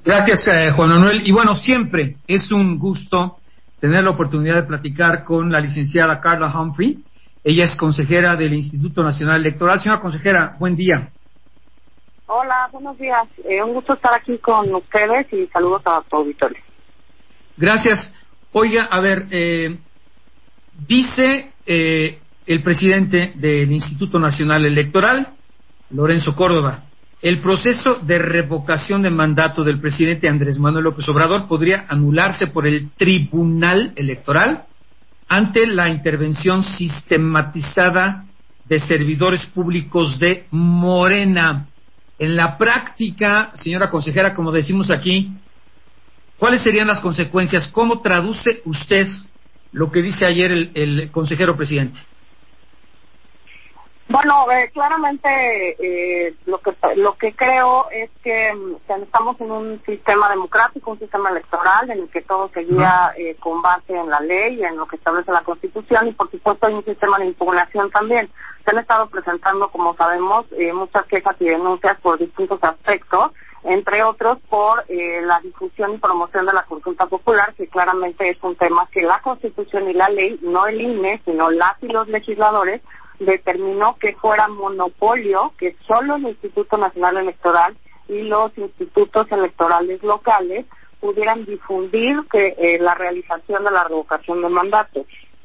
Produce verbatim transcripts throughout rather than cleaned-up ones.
Gracias, eh, Juan Manuel. Y bueno, siempre es un gusto tener la oportunidad de platicar con la licenciada Carla Humphrey. Ella es consejera del Instituto Nacional Electoral. Señora consejera, buen día. Hola, buenos días. Eh, un gusto estar aquí con ustedes y saludos a tu auditorio. Gracias. Oiga, a ver, eh, dice eh, el presidente del Instituto Nacional Electoral, Lorenzo Córdoba, el proceso de revocación de mandato del presidente Andrés Manuel López Obrador podría anularse por el Tribunal Electoral ante la intervención sistematizada de servidores públicos de Morena. En la práctica, señora consejera, como decimos aquí, ¿cuáles serían las consecuencias? ¿Cómo traduce usted lo que dice ayer el, el consejero presidente? Bueno, eh, claramente eh, lo que lo que creo es que, que estamos en un sistema democrático, un sistema electoral en el que todo se guía eh, con base en la ley, en lo que establece la Constitución, y por supuesto hay un sistema de impugnación también. Se han estado presentando, como sabemos, eh, muchas quejas y denuncias por distintos aspectos, entre otros por eh, la difusión y promoción de la consulta popular, que claramente es un tema que la Constitución y la ley, no el I N E, sino las y los legisladores, determinó que fuera monopolio, que solo el Instituto Nacional Electoral y los institutos electorales locales pudieran difundir que eh, la realización de la revocación de mandato.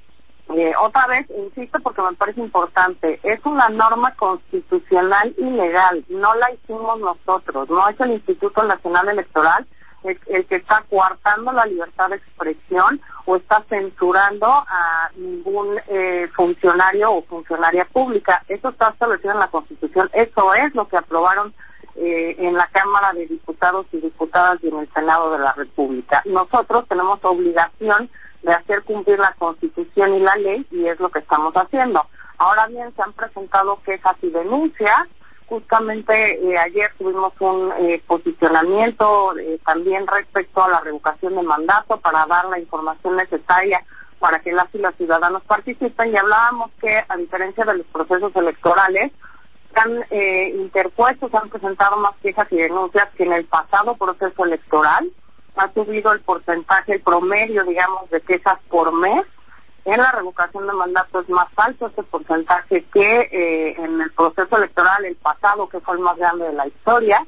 Eh, otra vez, insisto porque me parece importante, es una norma constitucional y legal, no la hicimos nosotros, no es el Instituto Nacional Electoral el, el que está coartando la libertad de expresión o está censurando a ningún eh, funcionario o funcionaria pública. Eso está establecido en la Constitución, eso es lo que aprobaron eh, en la Cámara de Diputados y Diputadas y en el Senado de la República. Nosotros tenemos obligación de hacer cumplir la Constitución y la ley, y es lo que estamos haciendo. Ahora bien, se han presentado quejas y denuncias. Justamente eh, ayer tuvimos un eh, posicionamiento eh, también respecto a la revocación de mandato para dar la información necesaria para que las y los ciudadanos participen, y hablábamos que, a diferencia de los procesos electorales, se han eh, interpuesto, se han presentado más quejas y denuncias que en el pasado proceso electoral. Ha subido el porcentaje, el promedio, digamos, de quejas por mes. En la revocación de mandato es más alto este porcentaje que eh, en el proceso electoral, el pasado, que fue el más grande de la historia.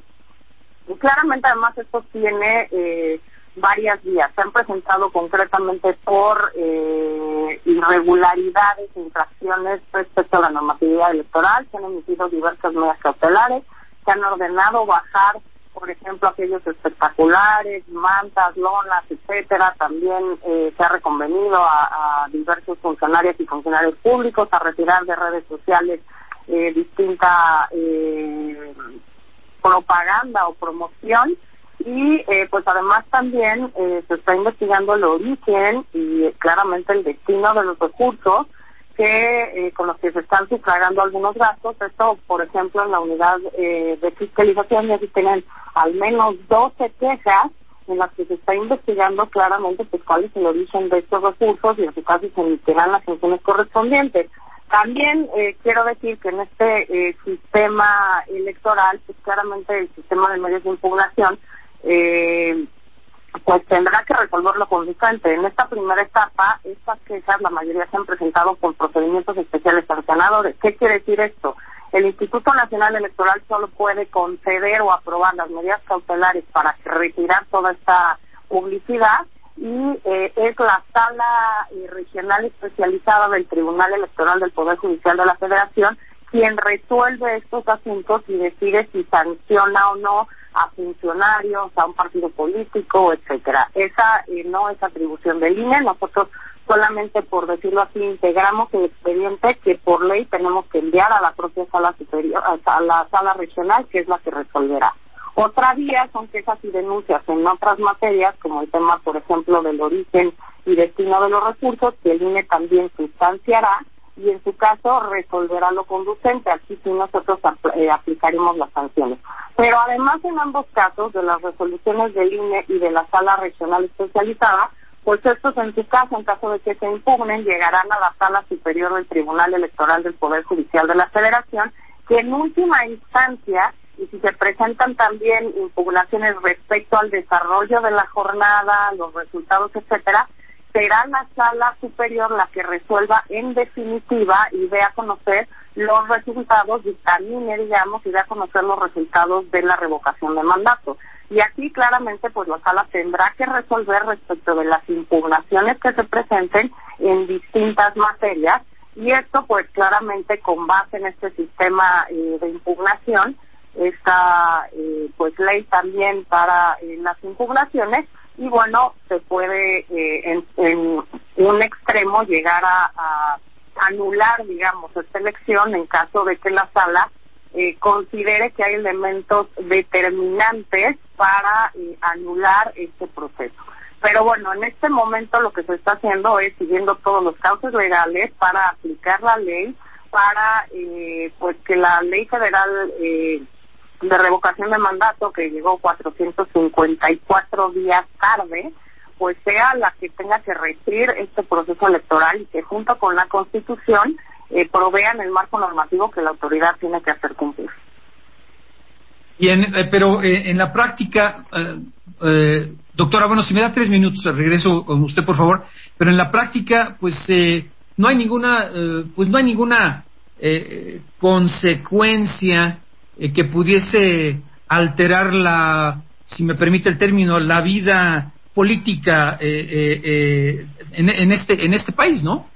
Y claramente, además, esto tiene eh, varias vías. Se han presentado concretamente por eh, irregularidades e infracciones respecto a la normatividad electoral. Se han emitido diversas medidas cautelares. Se han ordenado bajar, por ejemplo, aquellos espectaculares, mantas, lonas, etcétera. También eh, se ha reconvenido a, a diversos funcionarios y funcionarios públicos a retirar de redes sociales eh, distinta eh, propaganda o promoción. Y eh, pues además también eh, se está investigando el origen y eh, claramente el destino de los recursos que eh, con los que se están sufragando algunos gastos. Esto, por ejemplo, en la unidad eh, de fiscalización ya se tienen al menos doce quejas en las que se está investigando claramente pues cuál es el origen de estos recursos, y en su caso se emitirán las sanciones correspondientes. También eh, quiero decir que en este eh, sistema electoral, pues claramente el sistema de medios de impugnación eh, pues tendrá que resolverlo conducente. En esta primera etapa, estas quejas, la mayoría se han presentado por procedimientos especiales sancionadores. ¿Qué quiere decir esto? El Instituto Nacional Electoral solo puede conceder o aprobar las medidas cautelares para retirar toda esta publicidad, y eh, es la sala eh, regional especializada del Tribunal Electoral del Poder Judicial de la Federación quien resuelve estos asuntos y decide si sanciona o no a funcionarios, a un partido político, etcétera. Esa eh, no es atribución del I N E. Nosotros solamente, por decirlo así, integramos el expediente que por ley tenemos que enviar a la propia sala superior, a la sala regional, que es la que resolverá. Otra vía son quejas y denuncias en otras materias, como el tema, por ejemplo, del origen y destino de los recursos, que el I N E también sustanciará y en su caso resolverá lo conducente. Aquí sí nosotros apl- eh, aplicaremos las sanciones. Pero además, en ambos casos, de las resoluciones del I N E y de la sala regional especializada, pues estos en su caso, en caso de que se impugnen, llegarán a la sala superior del Tribunal Electoral del Poder Judicial de la Federación, que en última instancia y si se presentan también impugnaciones respecto al desarrollo de la jornada, los resultados, etcétera, será la sala superior la que resuelva en definitiva y dé a conocer los resultados, dictamine, digamos, y dé a conocer los resultados de la revocación de mandato. Y aquí claramente pues la sala tendrá que resolver respecto de las impugnaciones que se presenten en distintas materias, y esto pues claramente con base en este sistema eh, de impugnación, esta eh, pues ley también para eh, las impugnaciones, y bueno, se puede eh, en, en un extremo llegar a, a anular, digamos, esta elección en caso de que la sala eh, considere que hay elementos determinantes para eh, anular este proceso. Pero bueno, en este momento lo que se está haciendo es siguiendo todos los cauces legales para aplicar la ley, para eh, pues que la ley federal eh, de revocación de mandato, que llegó cuatrocientos cincuenta y cuatro días tarde, pues sea la que tenga que regir este proceso electoral y que junto con la Constitución eh, provean el marco normativo que la autoridad tiene que hacer cumplir. Bien, eh, pero eh, en la práctica, eh, eh, doctora, bueno, si me da tres minutos, regreso con usted, por favor, pero en la práctica, pues eh, no hay ninguna, eh, pues no hay ninguna eh, consecuencia eh, que pudiese alterar la, si me permite el término, la vida política eh, eh, eh, en, en este en este país, ¿no?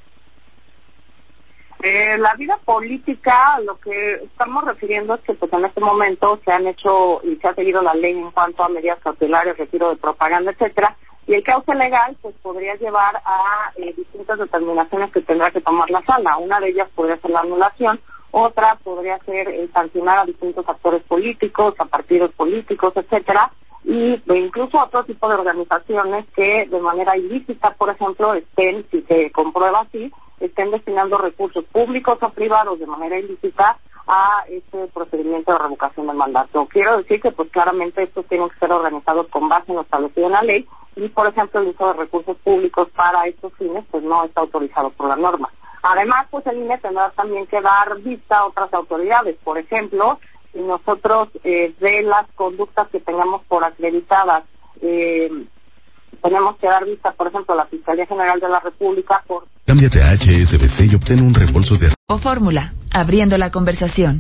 Eh, la vida política, lo que estamos refiriendo es que pues en este momento se han hecho y se ha seguido la ley en cuanto a medidas cautelares, retiro de propaganda, etcétera, y el cauce legal pues podría llevar a eh, distintas determinaciones que tendrá que tomar la sala. Una de ellas podría ser la anulación, otra podría ser eh, sancionar a distintos actores políticos, a partidos políticos, etcétera, y e incluso a otro tipo de organizaciones que de manera ilícita, por ejemplo, estén, si se comprueba así, estén destinando recursos públicos o privados de manera ilícita a este procedimiento de revocación del mandato. Quiero decir que pues claramente estos tienen que ser organizados con base en lo establecido en la ley, y por ejemplo el uso de recursos públicos para estos fines pues no está autorizado por la norma. Además, pues el I N E tendrá también que dar vista a otras autoridades. Por ejemplo, si nosotros eh, de las conductas que tengamos por acreditadas, eh, tenemos que dar vista, por ejemplo, a la Fiscalía General de la República por... Cámbiate a H S B C y obtén un reembolso de... O Fórmula, abriendo la conversación.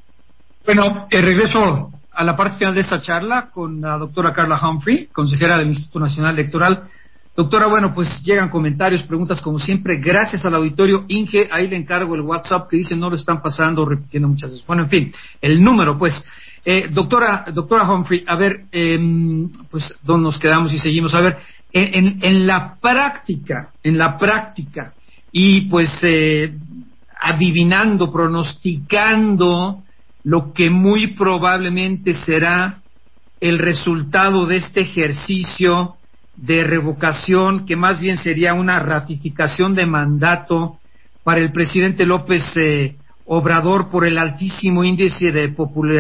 Bueno, eh, regreso a la parte final de esta charla con la doctora Carla Humphrey, consejera del Instituto Nacional Electoral. Doctora, bueno, pues llegan comentarios, preguntas como siempre, gracias al auditorio. Inge, ahí le encargo el WhatsApp que dice no lo están pasando, repitiendo muchas veces. Bueno, en fin, el número, pues. Eh, doctora, doctora Humphrey, a ver, eh, pues, ¿dónde nos quedamos y seguimos? A ver, en, en, en la práctica, en la práctica, y pues eh, adivinando, pronosticando lo que muy probablemente será el resultado de este ejercicio de revocación, que más bien sería una ratificación de mandato para el presidente López eh, Obrador por el altísimo índice de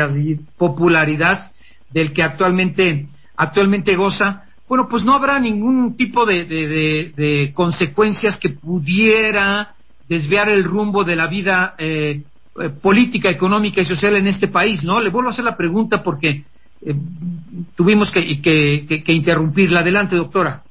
popularidad del que actualmente actualmente goza. Bueno, pues no habrá ningún tipo de, de, de, de consecuencias que pudiera desviar el rumbo de la vida eh, eh, política, económica y social en este país, ¿no? Le vuelvo a hacer la pregunta porque eh, tuvimos que, que, que, que interrumpirla. Adelante, doctora.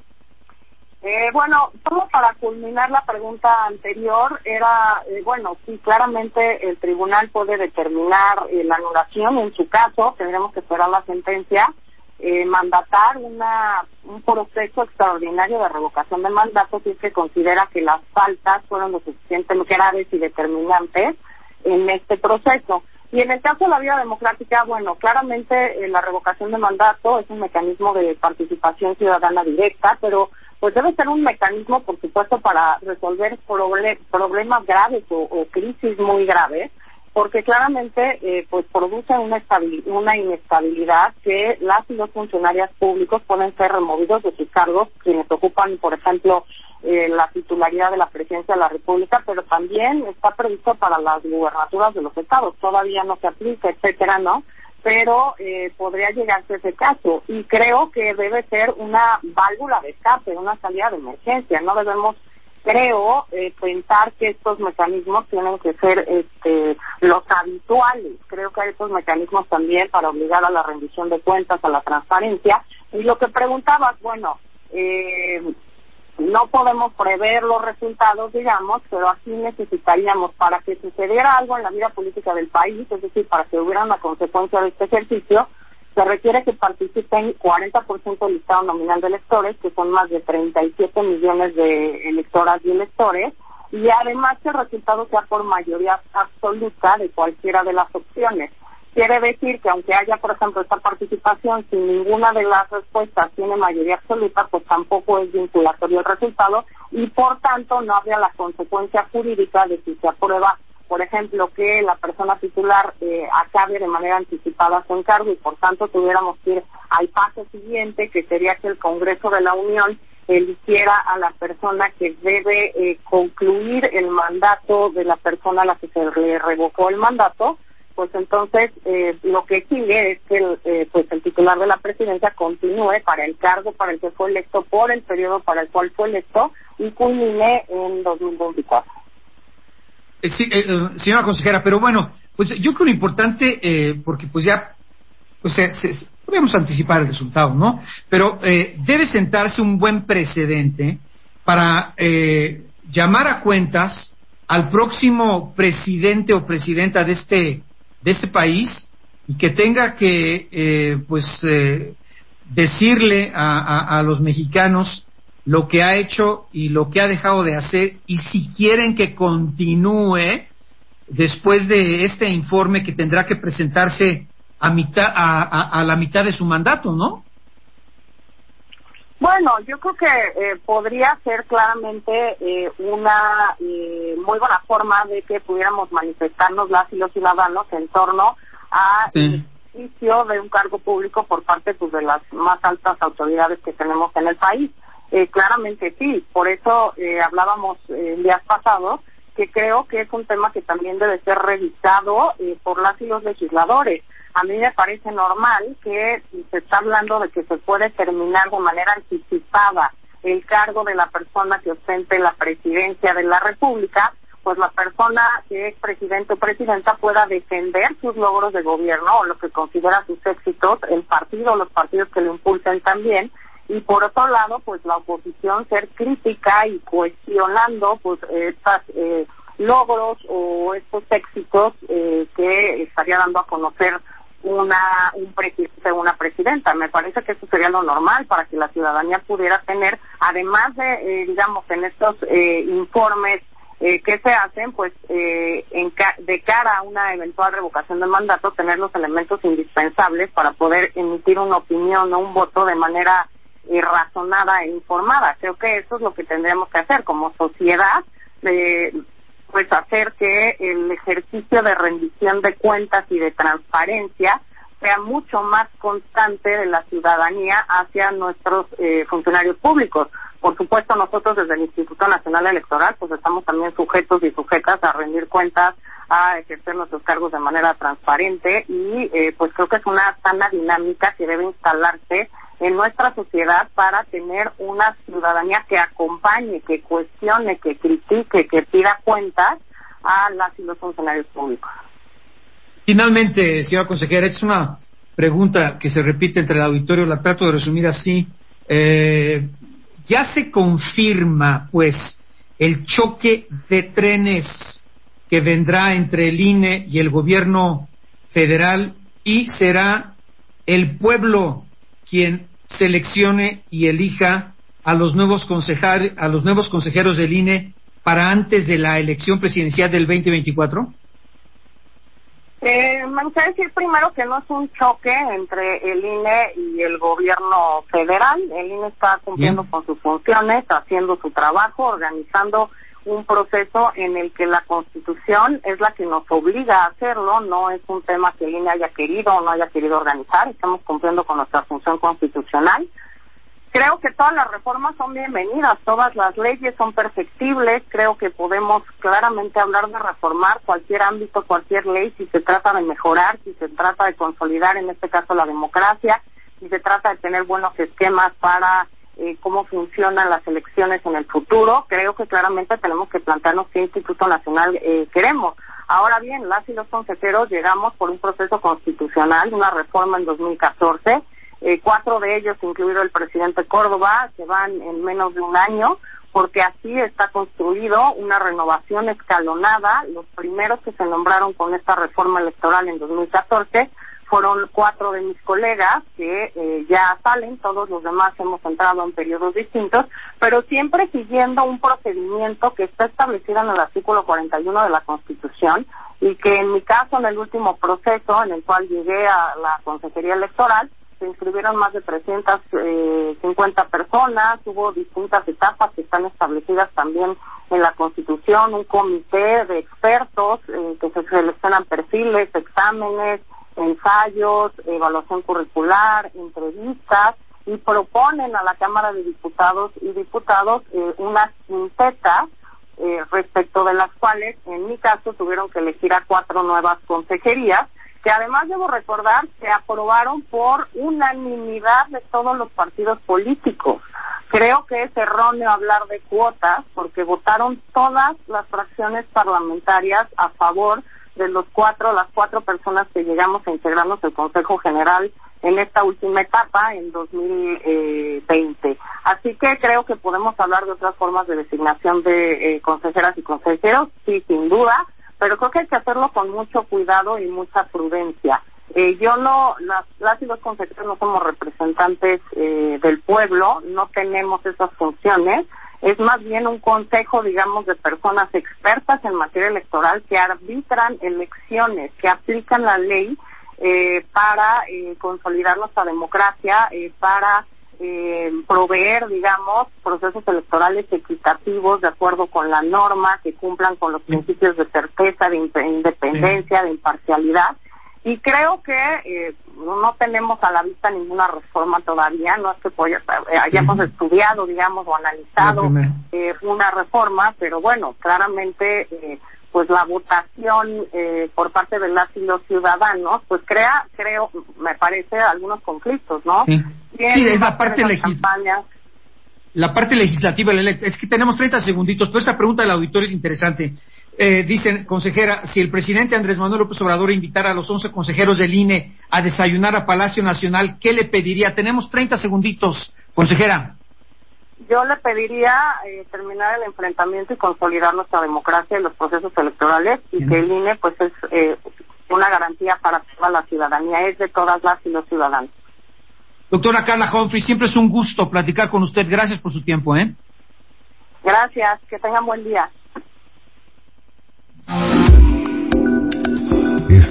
Eh, bueno, solo para culminar la pregunta anterior, era, eh, bueno, sí, claramente el tribunal puede determinar eh, la anulación, en su caso, tendremos que esperar la sentencia, eh, mandatar una un proceso extraordinario de revocación de mandato si es que considera que las faltas fueron lo suficientemente graves y determinantes en este proceso. Y en el caso de la vida democrática, bueno, claramente eh, la revocación de mandato es un mecanismo de participación ciudadana directa, pero pues debe ser un mecanismo, por supuesto, para resolver proble- problemas graves o, o crisis muy graves, porque claramente eh, pues produce una, estabil- una inestabilidad que las y los funcionarios públicos pueden ser removidos de sus cargos, quienes ocupan, por ejemplo, eh, la titularidad de la presidencia de la República, pero también está previsto para las gubernaturas de los estados. Todavía no se aplica, etcétera, ¿no? Pero eh, podría llegarse ese caso, y creo que debe ser una válvula de escape, una salida de emergencia. No debemos creo eh, pensar que estos mecanismos tienen que ser este, los habituales. Creo que hay estos mecanismos también para obligar a la rendición de cuentas, a la transparencia. Y lo que preguntabas, bueno, eh, no podemos prever los resultados, digamos, pero aquí necesitaríamos, para que sucediera algo en la vida política del país, es decir, para que hubiera una consecuencia de este ejercicio, se requiere que participen cuarenta por ciento del listado nominal de electores, que son más de treinta y siete millones de electoras y electores, y además que el resultado sea por mayoría absoluta de cualquiera de las opciones. Quiere decir que aunque haya, por ejemplo, esta participación, si ninguna de las respuestas tiene mayoría absoluta, pues tampoco es vinculatorio el resultado, y por tanto no habría la consecuencia jurídica de si se aprueba, por ejemplo, que la persona titular eh, acabe de manera anticipada su encargo, y por tanto tuviéramos que ir al paso siguiente, que sería que el Congreso de la Unión eligiera a la persona que debe eh, concluir el mandato de la persona a la que se le revocó el mandato. Pues entonces eh, lo que sigue es que el, eh, pues el titular de la presidencia continúe para el cargo para el que fue electo por el periodo para el cual fue electo y culmine en dos mil veinticuatro. Eh, sí, eh, señora consejera, pero bueno, pues yo creo lo importante, eh, porque pues ya, pues se, se, podemos anticipar el resultado, ¿no? Pero eh, debe sentarse un buen precedente para eh, llamar a cuentas al próximo presidente o presidenta de este de este país, y que tenga que eh, pues eh, decirle a, a, a los mexicanos lo que ha hecho y lo que ha dejado de hacer, y si quieren que continúe después de este informe que tendrá que presentarse a mitad a, a, a la mitad de su mandato, ¿no? Bueno, yo creo que eh, podría ser claramente eh, una eh, muy buena forma de que pudiéramos manifestarnos las y los ciudadanos en torno a sí. el ejercicio de un cargo público por parte pues, de las más altas autoridades que tenemos en el país. Eh, claramente sí, por eso eh, hablábamos eh, días pasados que creo que es un tema que también debe ser revisado eh, por las y los legisladores. A mí me parece normal que si se está hablando de que se puede terminar de manera anticipada el cargo de la persona que ostente la presidencia de la República, pues la persona que es presidente o presidenta pueda defender sus logros de gobierno o lo que considera sus éxitos, el partido o los partidos que lo impulsen también, y por otro lado, pues la oposición ser crítica y cuestionando pues estas eh, logros o estos éxitos eh, que estaría dando a conocer una un presidente o una presidenta. Me parece que eso sería lo normal para que la ciudadanía pudiera tener, además de, eh, digamos, en estos eh, informes eh, que se hacen, pues eh, en ca- de cara a una eventual revocación de mandato, tener los elementos indispensables para poder emitir una opinión o un voto de manera eh, razonada e informada. Creo que eso es lo que tendremos que hacer como sociedad, eh, pues hacer que el ejercicio de rendición de cuentas y de transparencia sea mucho más constante de la ciudadanía hacia nuestros eh, funcionarios públicos. Por supuesto, nosotros desde el Instituto Nacional Electoral pues estamos también sujetos y sujetas a rendir cuentas, a ejercer nuestros cargos de manera transparente, y eh, pues creo que es una sana dinámica que debe instalarse en nuestra sociedad para tener una ciudadanía que acompañe, que cuestione, que critique, que pida cuentas a las y los funcionarios públicos. Finalmente, señora consejera, es una pregunta que se repite entre el auditorio, la trato de resumir así. Eh, ¿Ya se confirma, pues, el choque de trenes que vendrá entre el I N E y el gobierno federal, y será el pueblo quien seleccione y elija a los nuevos consejar, a los nuevos consejeros del I N E para antes de la elección presidencial del veinte veinticuatro? Eh, me gustaría decir primero que no es un choque entre el I N E y el gobierno federal. El I N E está cumpliendo Bien. con sus funciones, haciendo su trabajo, organizando un proceso en el que la Constitución es la que nos obliga a hacerlo. No es un tema que el I N E haya querido o no haya querido organizar. Estamos cumpliendo con nuestra función constitucional. Creo que todas las reformas son bienvenidas, todas las leyes son perfectibles. Creo que podemos claramente hablar de reformar cualquier ámbito, cualquier ley, si se trata de mejorar, si se trata de consolidar, en este caso, la democracia, si se trata de tener buenos esquemas para eh, cómo funcionan las elecciones en el futuro. Creo que claramente tenemos que plantearnos qué Instituto Nacional eh, queremos. Ahora bien, las y los consejeros llegamos por un proceso constitucional, una reforma en dos mil catorce, eh, cuatro de ellos, incluido el presidente Córdoba, se van en menos de un año, porque así está construido una renovación escalonada. Los primeros que se nombraron con esta reforma electoral en dos mil catorce fueron cuatro de mis colegas que eh, ya salen, todos los demás hemos entrado en periodos distintos, pero siempre siguiendo un procedimiento que está establecido en el artículo cuarenta y uno de la Constitución, y que en mi caso, en el último proceso en el cual llegué a la Consejería Electoral, se inscribieron más de trescientas cincuenta personas, hubo distintas etapas que están establecidas también en la Constitución, un comité de expertos eh, que se seleccionan perfiles, exámenes, ensayos, evaluación curricular, entrevistas, y proponen a la Cámara de Diputados y Diputados eh, unas quintetas eh, respecto de las cuales, en mi caso, tuvieron que elegir a cuatro nuevas consejerías, que además debo recordar se aprobaron por unanimidad de todos los partidos políticos. Creo que es erróneo hablar de cuotas, porque votaron todas las fracciones parlamentarias a favor de los cuatro, las cuatro personas que llegamos a integrarnos el Consejo General en esta última etapa, en dos mil veinte. Así que creo que podemos hablar de otras formas de designación de eh, consejeras y consejeros, sí, sin duda, pero creo que hay que hacerlo con mucho cuidado y mucha prudencia. Eh, yo no, las, las y los consejeros no somos representantes eh, del pueblo, no tenemos esas funciones. Es más bien un consejo, digamos, de personas expertas en materia electoral que arbitran elecciones, que aplican la ley eh, para eh, consolidar nuestra democracia, eh, para eh, proveer, digamos, procesos electorales equitativos de acuerdo con la norma, que cumplan con los principios de certeza, de independencia, de imparcialidad. Y creo que eh, no tenemos a la vista ninguna reforma todavía, no es que pues, hayamos sí. estudiado, digamos, o analizado eh, una reforma, pero bueno, claramente eh, pues la votación eh, por parte de las y los ciudadanos, pues crea, creo, me parece, algunos conflictos, ¿no? Sí, sí es la parte legislativa. La parte legislativa, es que tenemos treinta segunditos, pero esta pregunta del auditorio es interesante. Eh, dicen, consejera, si el presidente Andrés Manuel López Obrador invitara a los once consejeros del I N E a desayunar a Palacio Nacional, ¿qué le pediría? Tenemos treinta segunditos, consejera. Yo le pediría eh, terminar el enfrentamiento y consolidar nuestra democracia y los procesos electorales, y Bien. que el I N E pues es eh, una garantía para toda la ciudadanía, es de todas las y los ciudadanos. Doctora Carla Humphrey, siempre es un gusto platicar con usted. Gracias por su tiempo, ¿eh? Gracias, que tengan buen día.